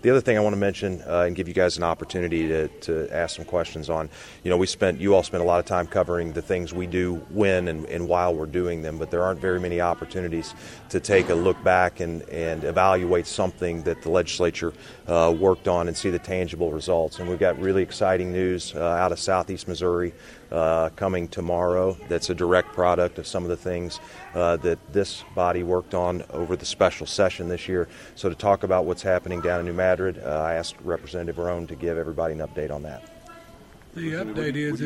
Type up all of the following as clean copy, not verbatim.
The other thing I want to mention and give you guys an opportunity to ask some questions on, you all spent a lot of time covering the things we do when and while we're doing them, but there aren't very many opportunities to take a look back and evaluate something that the legislature worked on and see the tangible results. And we've got really exciting news out of Southeast Missouri coming tomorrow that's a direct product of some of the things that this body worked on over the special session this year. So to talk about what's happening down in New Madrid, I asked Representative Roan to give everybody an update on that. The update is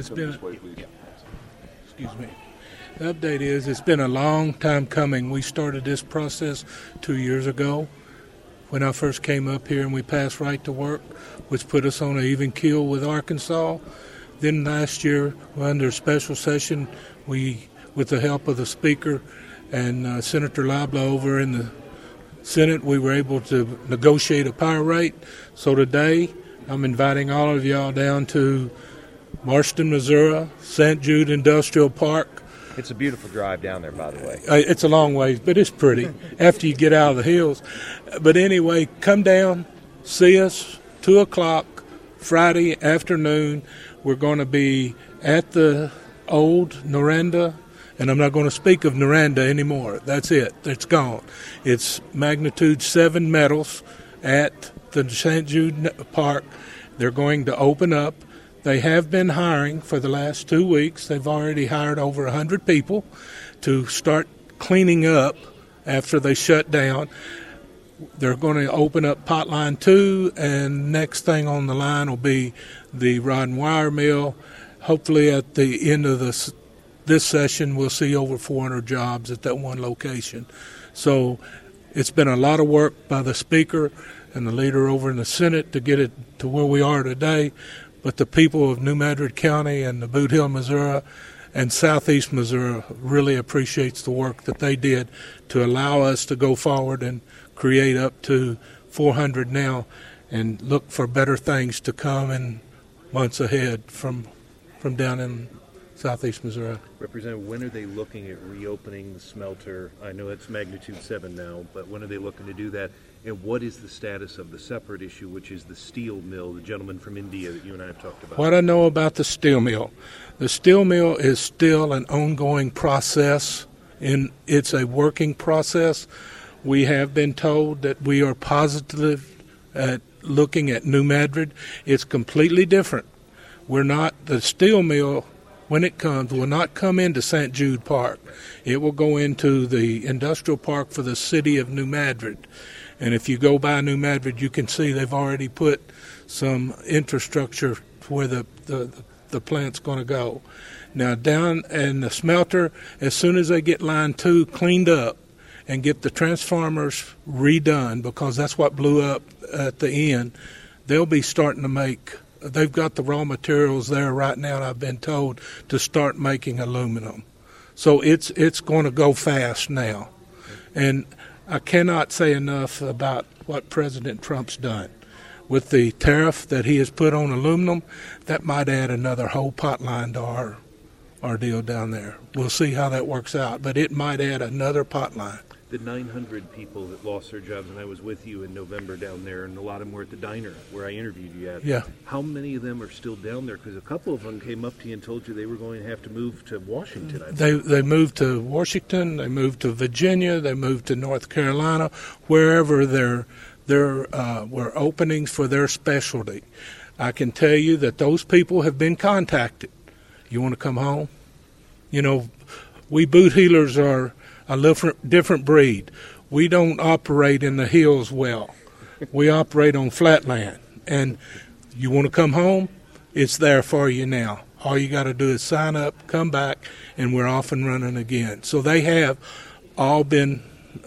it's been a long time coming. We started this process 2 years ago when I first came up here, and we passed right to work, which put us on an even keel with Arkansas. Then last year, under special session, we, with the help of the Speaker and Senator Labla over in the Senate, we were able to negotiate a power rate. So today, I'm inviting all of y'all down to Marston, Missouri, St. Jude Industrial Park. It's a beautiful drive down there, by the way. It's a long ways, but it's pretty after you get out of the hills. But anyway, come down, see us, 2 o'clock, Friday afternoon. We're going to be at the old Noranda, and I'm not going to speak of Noranda anymore. That's it. It's gone. It's magnitude 7 metals at the St. Jude Park. They're going to open up. They have been hiring for the last 2 weeks. They've already hired over 100 people to start cleaning up after they shut down. They're going to open up Potline 2, and next thing on the line will be the rod and wire mill. Hopefully at the end of this session, we'll see over 400 jobs at that one location. So it's been a lot of work by the Speaker and the leader over in the Senate to get it to where we are today. But the people of New Madrid County and the Boot Hill, Missouri, and Southeast Missouri really appreciates the work that they did to allow us to go forward and create up to 400 now and look for better things to come in months ahead from down in Southeast Missouri. Representative, when are they looking at reopening the smelter? I know it's magnitude 7 now, but when are they looking to do that? And what is the status of the separate issue, which is the steel mill, the gentleman from India that you and I have talked about? What I know about the steel mill is still an ongoing process, and it's a working process. We have been told that we are positive at looking at New Madrid. It's completely different. The steel mill, when it comes, will not come into St. Jude Park. It will go into the industrial park for the city of New Madrid. And if you go by New Madrid, you can see they've already put some infrastructure where the plant's going to go. Now, down in the smelter, as soon as they get line 2 cleaned up and get the transformers redone, because that's what blew up at the end, they'll be starting to make. They've got the raw materials there right now, and I've been told to start making aluminum. So it's going to go fast now. And I cannot say enough about what President Trump's done. With the tariff that he has put on aluminum, that might add another whole potline to our deal down there. We'll see how that works out, but it might add another potline. The 900 people that lost their jobs, and I was with you in November down there, and a lot of them were at the diner where I interviewed you at. Yeah. How many of them are still down there? Because a couple of them came up to you and told you they were going to have to move to Washington. They moved to Washington, they moved to Virginia, they moved to North Carolina, wherever there were openings for their specialty. I can tell you that those people have been contacted. You want to come home? You know, we boot healers are a different breed. We don't operate in the hills well. We operate on flatland. And you want to come home? It's there for you now. All you got to do is sign up, come back, and we're off and running again. So they have all been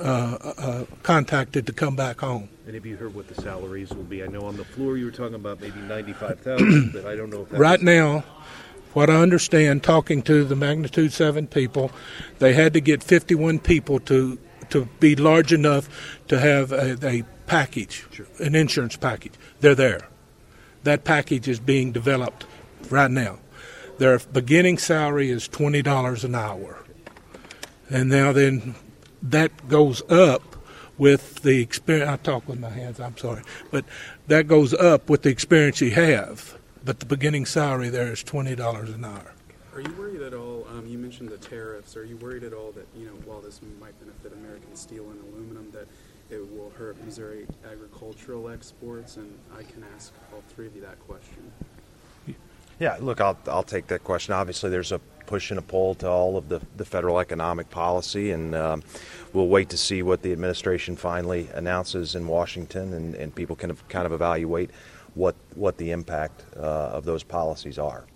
contacted to come back home. And have you heard what the salaries will be? I know on the floor you were talking about maybe $95,000, but I don't know if that's... Right now, what I understand, talking to the magnitude 7 people, they had to get 51 people to be large enough to have a package, Sure. An insurance package. They're there. That package is being developed right now. Their beginning salary is $20 an hour. And now then that goes up with the experience. I talk with my hands, I'm sorry. But that goes up with the experience you have. But the beginning salary there is $20 an hour. Are you worried at all, you mentioned the tariffs, are you worried at all that, while this might benefit American steel and aluminum, that it will hurt Missouri agricultural exports? And I can ask all three of you that question. Yeah, look, I'll take that question. Obviously, there's a push and a pull to all of the federal economic policy, and we'll wait to see what the administration finally announces in Washington, and people can kind of evaluate what the impact of those policies are.